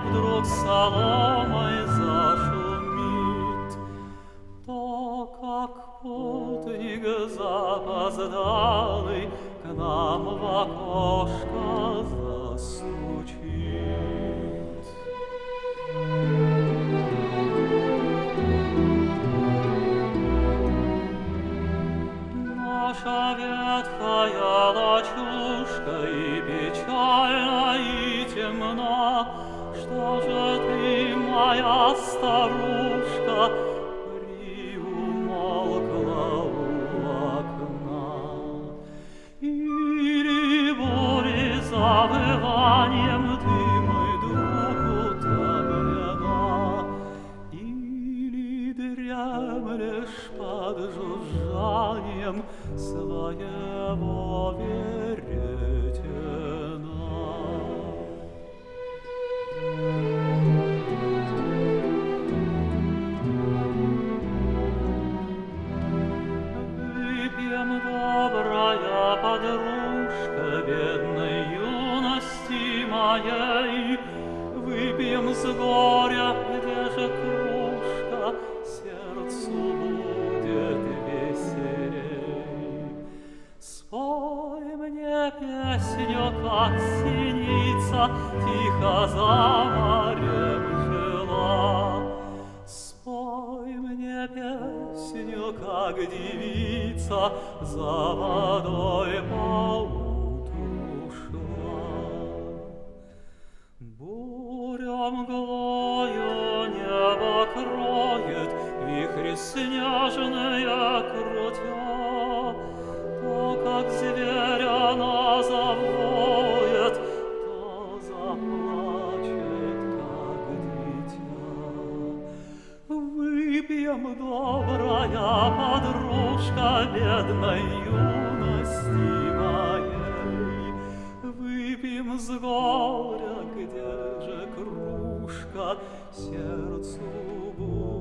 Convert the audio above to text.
вдруг соломой зашумит, то, как путник запоздалый к нам в окошко застучит. Наша ветхая лачушка и печальна, и темна. Что же ты, моя старушка, приумолкла у окна? Или бури завыванием ты, мой друг, утомлена, или дремлешь под жужжанием своего веретена. Выпьем, добрая подружка, бедной юности моей, выпьем с горя, где же кружка, сердцу будет веселей. Спой мне песню, как синица тихо за морем жила. Спой мне песню, как девица за водой поутру шла. Буря мглою небо кроет, вихри снежные крутя, то, как зверь она завоет, то заплачет, как дитя. Выпьем, добрая подружка, бедной юности моей, выпьем с горя, где же кружка, сердцу будет